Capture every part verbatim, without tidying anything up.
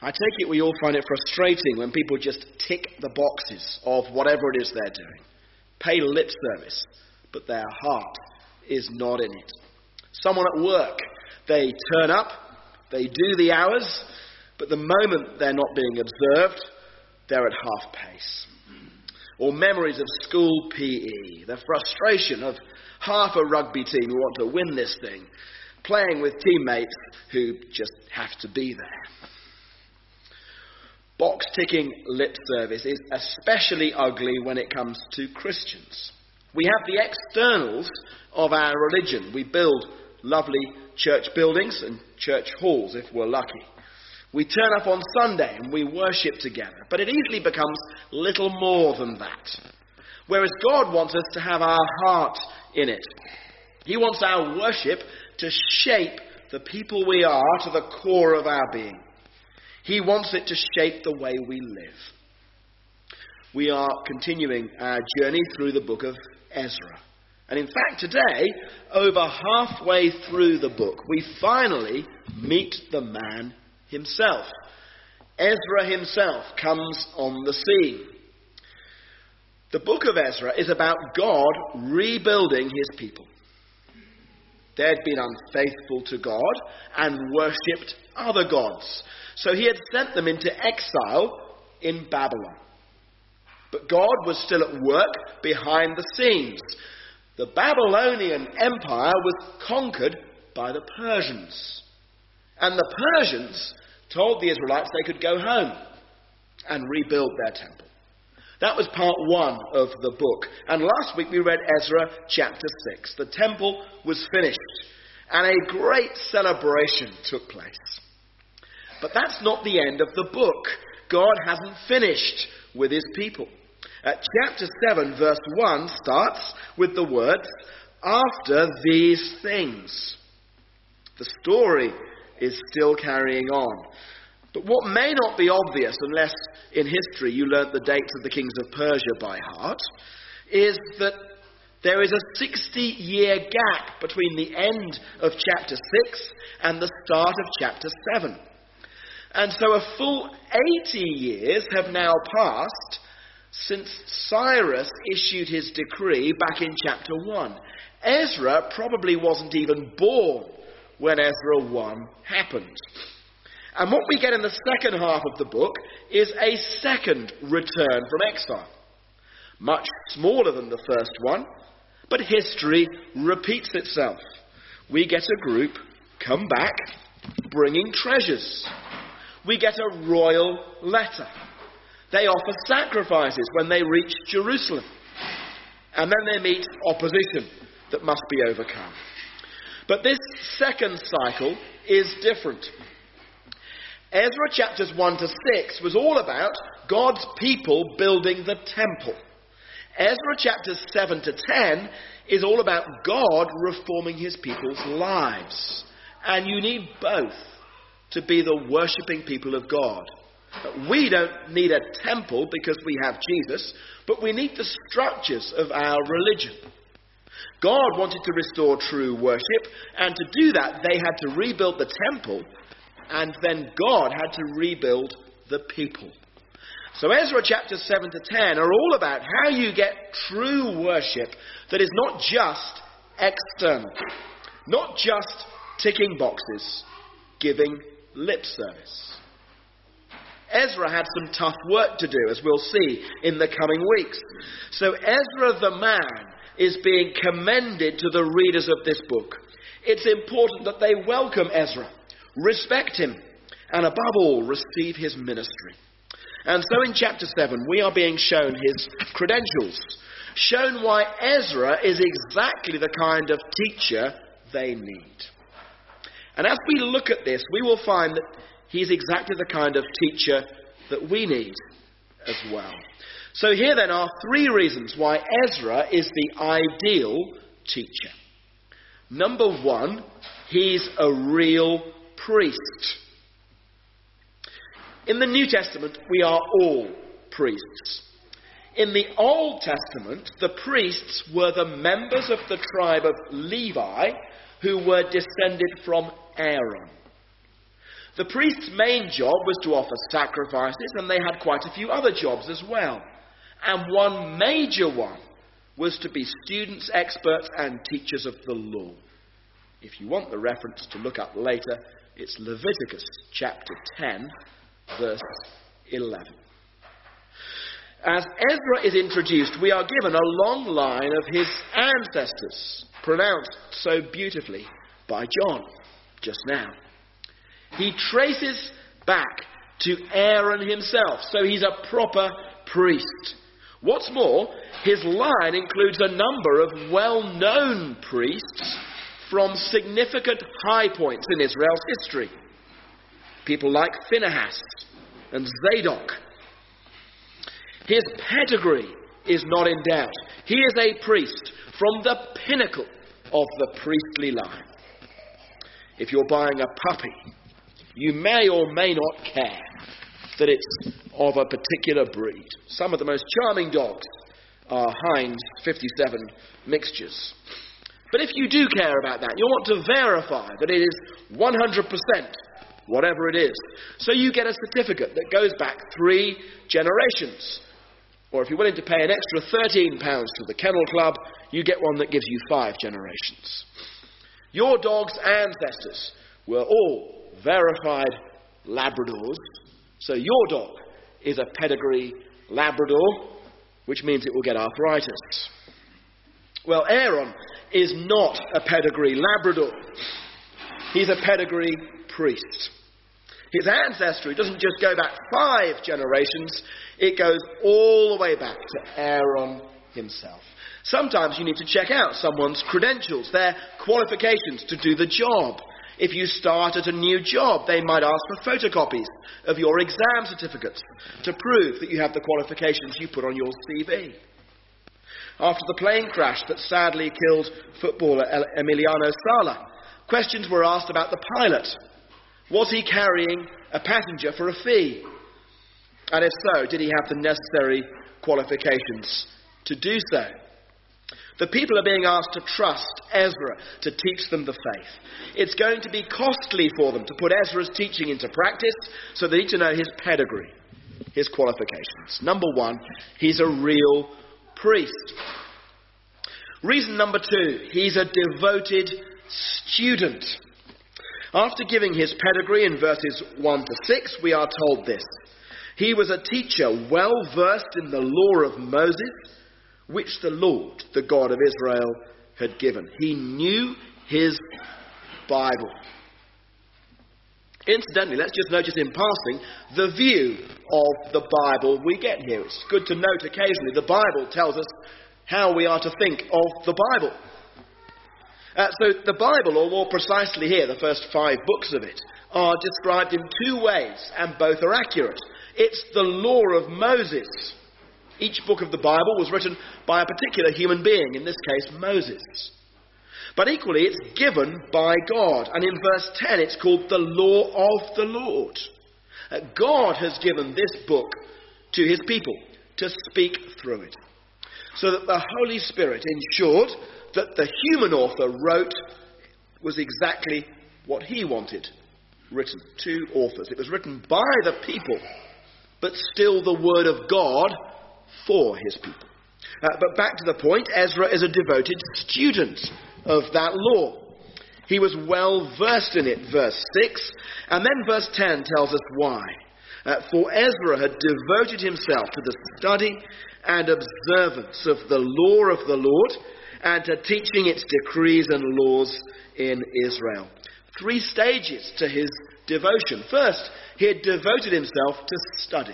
I take it we all find it frustrating when people just tick the boxes of whatever it is they're doing. Pay lip service, but their heart is not in it. Someone at work, they turn up, they do the hours, but the moment they're not being observed, they're at half pace. Or memories of school P E, the frustration of half a rugby team who want to win this thing, playing with teammates who just have to be there. Box-ticking lip service is especially ugly when it comes to Christians. We have the externals of our religion. We build lovely church buildings and church halls if we're lucky. We turn up on Sunday and we worship together. But it easily becomes little more than that. Whereas God wants us to have our heart in it. He wants our worship to shape the people we are to the core of our being. He wants it to shape the way we live. We are continuing our journey through the book of Ezra. And in fact, today, over halfway through the book, we finally meet the man himself. Ezra himself comes on the scene. The book of Ezra is about God rebuilding his people. They'd been unfaithful to God and worshipped other gods. So he had sent them into exile in Babylon. But God was still at work behind the scenes. The Babylonian Empire was conquered by the Persians. And the Persians told the Israelites they could go home and rebuild their temple. That was part one of the book. And last week we read Ezra chapter six. The temple was finished and a great celebration took place. But that's not the end of the book. God hasn't finished with his people. Uh, chapter seven verse one starts with the words, "After these things." The story is still carrying on. But what may not be obvious, unless in history you learnt the dates of the kings of Persia by heart, is that there is a sixty-year gap between the end of chapter six and the start of chapter seven. And so a full eighty years have now passed since Cyrus issued his decree back in chapter one. Ezra probably wasn't even born when Ezra one happened. And what we get in the second half of the book is a second return from exile. Much smaller than the first one, but history repeats itself. We get a group come back bringing treasures. We get a royal letter. They offer sacrifices when they reach Jerusalem. And then they meet opposition that must be overcome. But this second cycle is different. Ezra chapters one to six was all about God's people building the temple. Ezra chapters seven to ten is all about God reforming his people's lives. And you need both to be the worshipping people of God. We don't need a temple because we have Jesus, but we need the structures of our religion. God wanted to restore true worship, and to do that they had to rebuild the temple, and then God had to rebuild the people. So Ezra chapters seven to ten are all about how you get true worship that is not just external, not just ticking boxes, giving lip service. Ezra had some tough work to do, as we'll see in the coming weeks. So Ezra the man is being commended to the readers of this book. It's important that they welcome Ezra, respect him, and above all, receive his ministry. And so in chapter seven, we are being shown his credentials, shown why Ezra is exactly the kind of teacher they need. And as we look at this, we will find that he's exactly the kind of teacher that we need as well. So here then are three reasons why Ezra is the ideal teacher. Number one, he's a real priest. In the New Testament, we are all priests. In the Old Testament, the priests were the members of the tribe of Levi who were descended from Aaron. The priest's main job was to offer sacrifices, and they had quite a few other jobs as well. And one major one was to be students, experts, and teachers of the law. If you want the reference to look up later, it's Leviticus chapter ten, verse eleven. As Ezra is introduced, we are given a long line of his ancestors, pronounced so beautifully by John just now. He traces back to Aaron himself, so he's a proper priest. What's more, his line includes a number of well-known priests from significant high points in Israel's history. People like Phinehas and Zadok. His pedigree is not in doubt. He is a priest from the pinnacle of the priestly line. If you're buying a puppy, you may or may not care that it's of a particular breed. Some of the most charming dogs are Heinz fifty-seven mixtures. But if you do care about that, you want to verify that it is one hundred percent whatever it is. So you get a certificate that goes back three generations. Or if you're willing to pay an extra thirteen pounds to the Kennel Club, you get one that gives you five generations. Your dog's ancestors were all verified Labradors, so your dog is a pedigree Labrador, which means it will get arthritis. Well, Aaron is not a pedigree Labrador. He's a pedigree priest. His ancestry doesn't just go back five generations, it goes all the way back to Aaron himself. Sometimes you need to check out someone's credentials, their qualifications to do the job. If you start at a new job, they might ask for photocopies of your exam certificates to prove that you have the qualifications you put on your C V. After the plane crash that sadly killed footballer Emiliano Sala, questions were asked about the pilot. Was he carrying a passenger for a fee? And if so, did he have the necessary qualifications to do so? The people are being asked to trust Ezra to teach them the faith. It's going to be costly for them to put Ezra's teaching into practice, so they need to know his pedigree, his qualifications. Number one, he's a real priest. Reason number two, he's a devoted student. After giving his pedigree in verses one to six, we are told this. He was a teacher well versed in the law of Moses, which the Lord, the God of Israel, had given. He knew his Bible. Incidentally, let's just notice in passing the view of the Bible we get here. It's good to note occasionally the Bible tells us how we are to think of the Bible. Uh, so the Bible, or more precisely here, the first five books of it, are described in two ways, and both are accurate. It's the law of Moses. Each book of the Bible was written by a particular human being, in this case Moses. But equally, it's given by God. And in verse ten, it's called the law of the Lord. Uh, God has given this book to his people to speak through it, so that the Holy Spirit ensured that the human author wrote was exactly what he wanted written. Two authors. It was written by the people, but still the word of God for his people. Uh, but back to the point, Ezra is a devoted student of that law. He was well versed in it, verse six, and then verse ten tells us why. Uh, for Ezra had devoted himself to the study and observance of the law of the Lord, and to teaching its decrees and laws in Israel. Three stages to his devotion. First, he had devoted himself to study.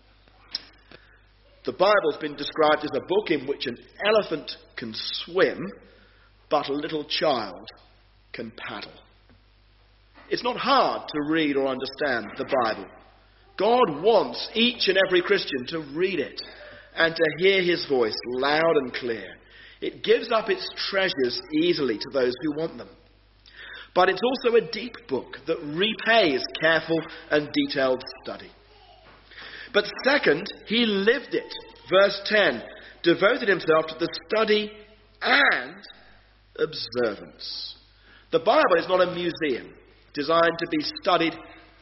The Bible's been described as a book in which an elephant can swim, but a little child can paddle. It's not hard to read or understand the Bible. God wants each and every Christian to read it and to hear his voice loud and clear. It gives up its treasures easily to those who want them. But it's also a deep book that repays careful and detailed study. But second, he lived it. Verse ten, devoted himself to the study and observance. The Bible is not a museum designed to be studied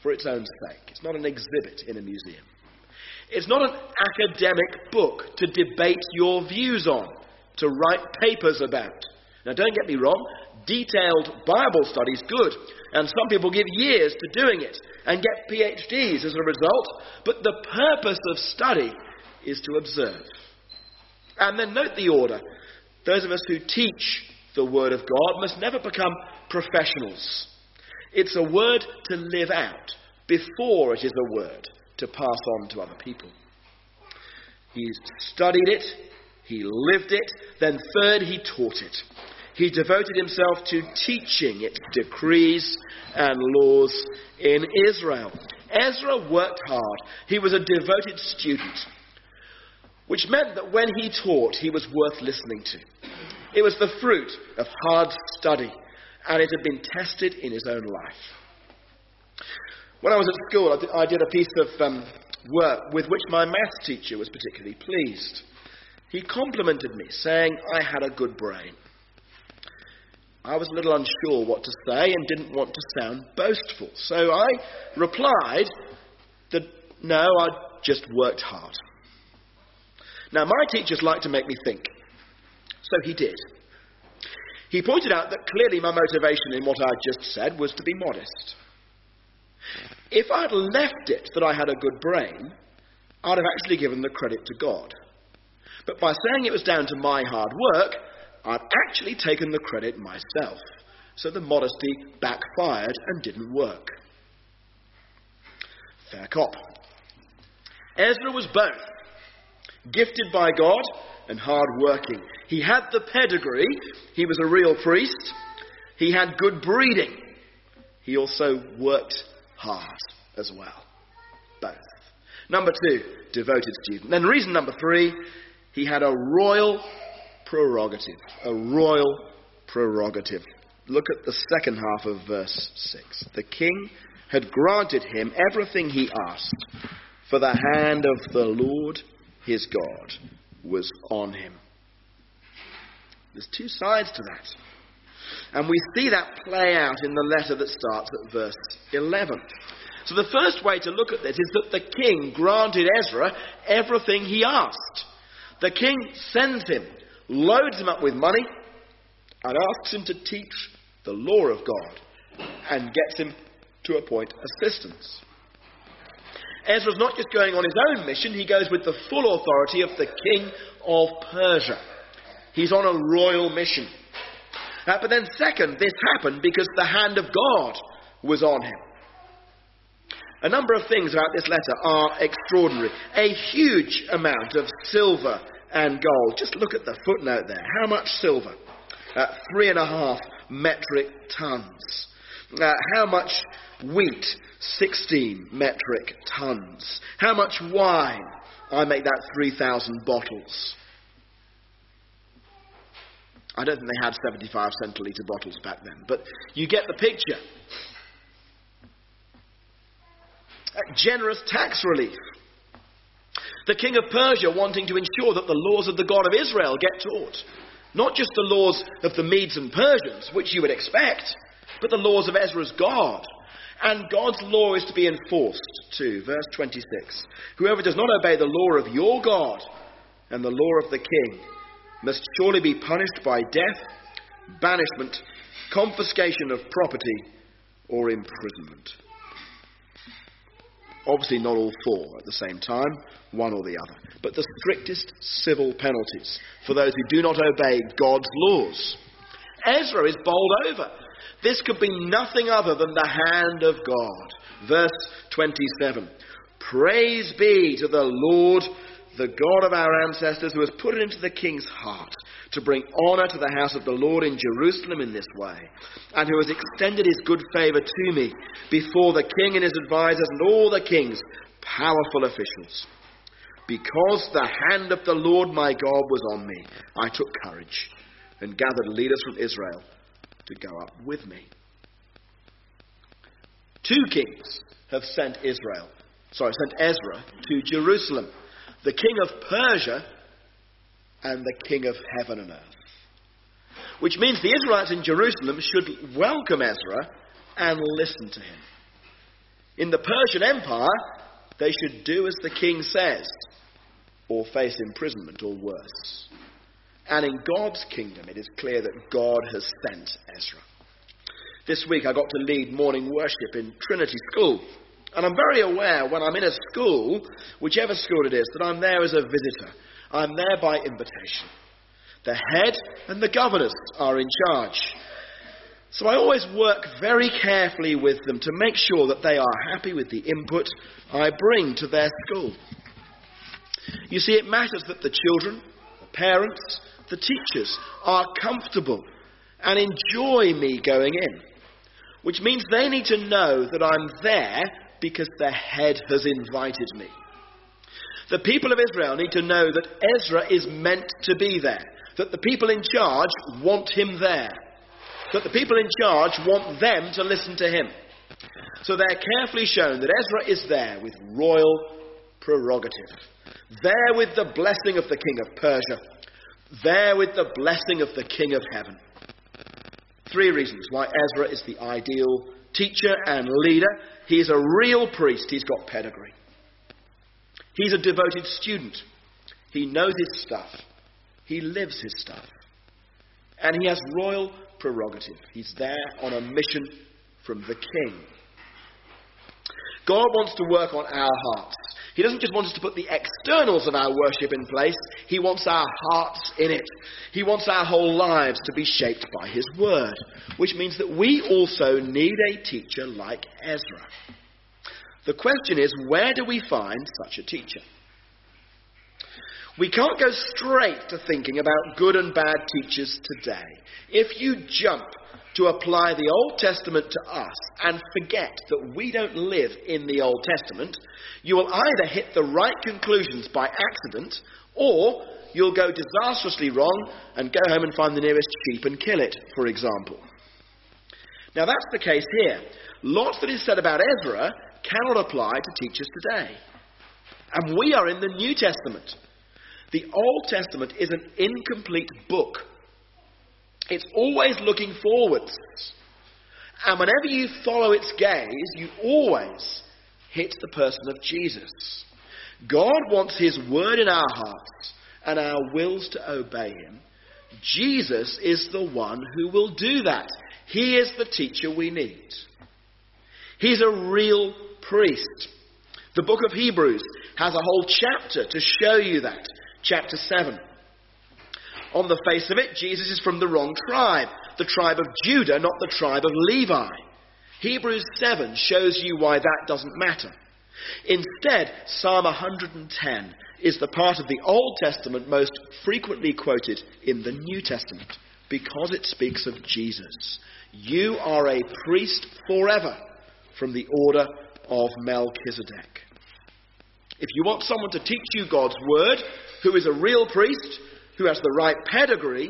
for its own sake. It's not an exhibit in a museum. It's not an academic book to debate your views on, to write papers about. Now, don't get me wrong, detailed Bible study is good, and some people give years to doing it and get P H Ds as a result, but the purpose of study is to observe. And then note the order. Those of us who teach the Word of God must never become professionals. It's a word to live out before it is a word to pass on to other people. He studied it, he lived it, then third, he taught it. He devoted himself to teaching its decrees and laws in Israel. Ezra worked hard. He was a devoted student, which meant that when he taught, he was worth listening to. It was the fruit of hard study, and it had been tested in his own life. When I was at school, I did, I did a piece of um, work with which my maths teacher was particularly pleased. He complimented me, saying I had a good brain. I was a little unsure what to say and didn't want to sound boastful, so I replied that no, I just worked hard. Now, my teachers like to make me think, so he did. He pointed out that clearly my motivation in what I just said was to be modest. If I'd left it that I had a good brain, I'd have actually given the credit to God. But by saying it was down to my hard work, I'd actually taken the credit myself. So the modesty backfired and didn't work. Fair cop. Ezra was both gifted by God and hard-working. He had the pedigree. He was a real priest. He had good breeding. He also worked hard as well. Both. Number two, devoted student. Then reason number three, he had a royal prerogative. A royal prerogative. Look at the second half of verse six. The king had granted him everything he asked, for the hand of the Lord his God was on him. There's two sides to that. And we see that play out in the letter that starts at verse eleven. So the first way to look at this is that the king granted Ezra everything he asked. The king sends him, loads him up with money, and asks him to teach the law of God, and gets him to appoint assistants. Ezra's not just going on his own mission, he goes with the full authority of the king of Persia. He's on a royal mission. Uh, but then second, this happened because the hand of God was on him. A number of things about this letter are extraordinary. A huge amount of silver and gold. Just look at the footnote there. How much silver? Uh, three and a half metric tons. Uh, how much wheat? sixteen metric tons. How much wine? I make that three thousand bottles. I don't think they had seventy-five centilitre bottles back then, but you get the picture. Uh, generous tax relief. The king of Persia wanting to ensure that the laws of the God of Israel get taught. Not just the laws of the Medes and Persians, which you would expect, but the laws of Ezra's God. And God's law is to be enforced too. Verse twenty-six. Whoever does not obey the law of your God and the law of the king must surely be punished by death, banishment, confiscation of property, or imprisonment. Obviously not all four at the same time, one or the other. But the strictest civil penalties for those who do not obey God's laws. Ezra is bowled over. This could be nothing other than the hand of God. Verse twenty-seven. Praise be to the Lord, the God of our ancestors, who has put it into the king's heart to bring honour to the house of the Lord in Jerusalem in this way, and who has extended his good favour to me before the king and his advisers and all the king's powerful officials. Because the hand of the Lord my God was on me, I took courage and gathered leaders from Israel to go up with me. Two kings have sent Israel, sorry, sent Ezra to Jerusalem. The king of Persia and the king of heaven and earth. Which means the Israelites in Jerusalem should welcome Ezra and listen to him. In the Persian Empire, they should do as the king says, or face imprisonment or worse. And in God's kingdom, it is clear that God has sent Ezra. This week I got to lead morning worship in Trinity School. And I'm very aware when I'm in a school, whichever school it is, that I'm there as a visitor. I'm there by invitation. The head and the governors are in charge. So I always work very carefully with them to make sure that they are happy with the input I bring to their school. You see, it matters that the children, the parents, the teachers are comfortable and enjoy me going in, which means they need to know that I'm there because the head has invited me. The people of Israel need to know that Ezra is meant to be there, that the people in charge want him there, that the people in charge want them to listen to him. So they're carefully shown that Ezra is there with royal prerogative, there with the blessing of the king of Persia, there with the blessing of the king of heaven. Three reasons why Ezra is the ideal teacher and leader. He's a real priest. He's got pedigree. He's a devoted student. He knows his stuff. He lives his stuff. And he has royal prerogative. He's there on a mission from the king. God wants to work on our hearts. He doesn't just want us to put the externals of our worship in place. He wants our hearts in it. He wants our whole lives to be shaped by his word, which means that we also need a teacher like Ezra. The question is, where do we find such a teacher? We can't go straight to thinking about good and bad teachers today. If you jump to apply the Old Testament to us and forget that we don't live in the Old Testament, you will either hit the right conclusions by accident, or you'll go disastrously wrong and go home and find the nearest sheep and kill it, for example. Now that's the case here. Lots that is said about Ezra cannot apply to teachers today. And we are in the New Testament. The Old Testament is an incomplete book. It's always looking forwards. And whenever you follow its gaze, you always hit the person of Jesus. God wants his word in our hearts and our wills to obey him. Jesus is the one who will do that. He is the teacher we need. He's a real priest. The book of Hebrews has a whole chapter to show you that. Chapter seven. On the face of it, Jesus is from the wrong tribe, the tribe of Judah, not the tribe of Levi. Hebrews seven shows you why that doesn't matter. Instead, Psalm one hundred ten is the part of the Old Testament most frequently quoted in the New Testament because it speaks of Jesus. You are a priest forever from the order of Melchizedek. If you want someone to teach you God's word, who is a real priest, who has the right pedigree,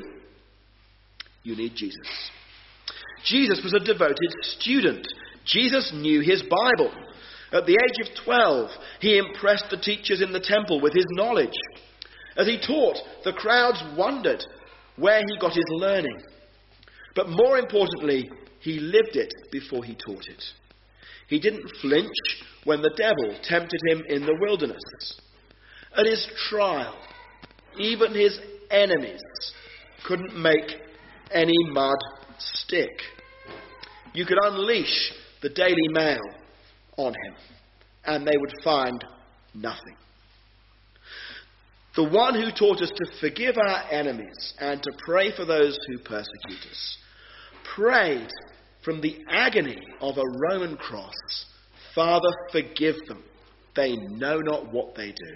you need Jesus. Jesus was a devoted student. Jesus knew his Bible. At the age of twelve, he impressed the teachers in the temple with his knowledge. As he taught, the crowds wondered where he got his learning. But more importantly, he lived it before he taught it. He didn't flinch when the devil tempted him in the wilderness. At his trial, even his enemies couldn't make any mud stick. You could unleash the Daily Mail on him, and they would find nothing. The one who taught us to forgive our enemies and to pray for those who persecute us prayed from the agony of a Roman cross, Father, forgive them. They know not what they do.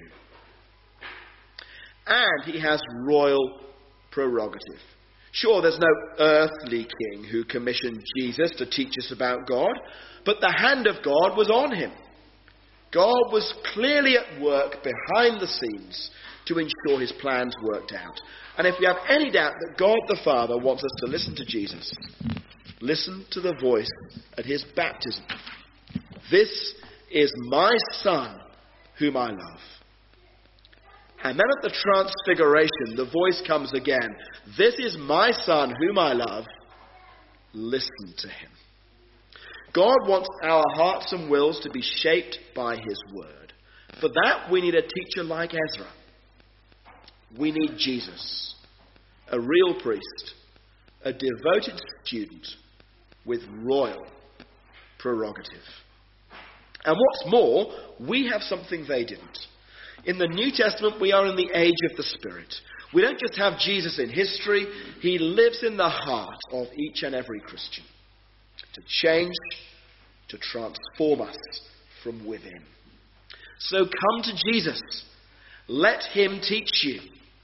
And he has royal prerogative. Sure, there's no earthly king who commissioned Jesus to teach us about God, but the hand of God was on him. God was clearly at work behind the scenes to ensure his plans worked out. And if we have any doubt that God the Father wants us to listen to Jesus, listen to the voice at his baptism. This is my Son, whom I love. And then at the transfiguration, the voice comes again. This is my Son, whom I love. Listen to him. God wants our hearts and wills to be shaped by his word. For that, we need a teacher like Ezra. We need Jesus, a real priest, a devoted student with royal prerogative. And what's more, we have something they didn't. In the New Testament, we are in the age of the Spirit. We don't just have Jesus in history, he lives in the heart of each and every Christian to change, to transform us from within. So come to Jesus. Let him teach you.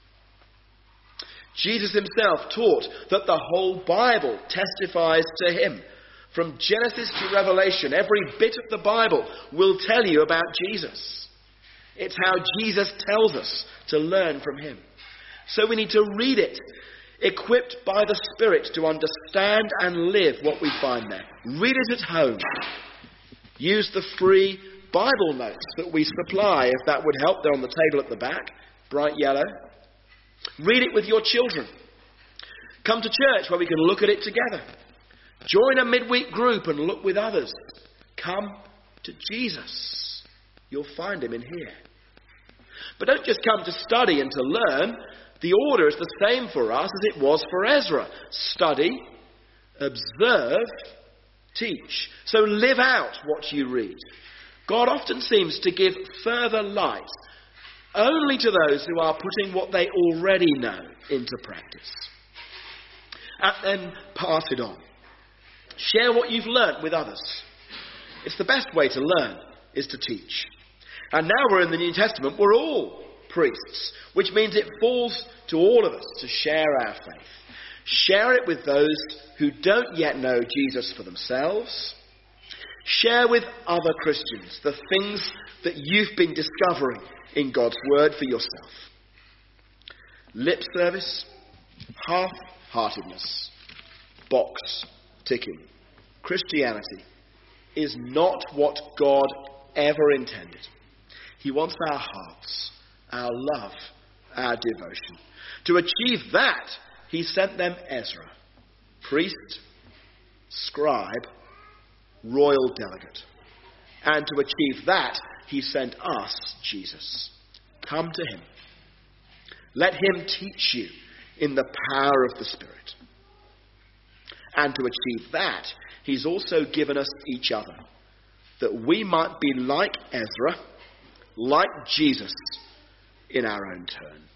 Jesus himself taught that the whole Bible testifies to him. From Genesis to Revelation, every bit of the Bible will tell you about Jesus. It's how Jesus tells us to learn from him. So we need to read it, equipped by the Spirit to understand and live what we find there. Read it at home. Use the free Bible notes that we supply, if that would help. They're on the table at the back, bright yellow. Read it with your children. Come to church where we can look at it together. Join a midweek group and look with others. Come to Jesus. You'll find him in here. But don't just come to study and to learn. The order is the same for us as it was for Ezra. Study, observe, teach. So live out what you read. God often seems to give further light only to those who are putting what they already know into practice. And then pass it on. Share what you've learnt with others. It's the best way to learn, is to teach. And now we're in the New Testament, we're all priests, which means it falls to all of us to share our faith. Share it with those who don't yet know Jesus for themselves. Share with other Christians the things that you've been discovering in God's word for yourself. Lip service, half-heartedness, box ticking. Christianity is not what God ever intended. He wants our hearts, our love, our devotion. To achieve that, he sent them Ezra, priest, scribe, royal delegate. And to achieve that, he sent us Jesus. Come to him. Let him teach you in the power of the Spirit. And to achieve that, he's also given us each other, that we might be like Ezra, like Jesus, in our own turn.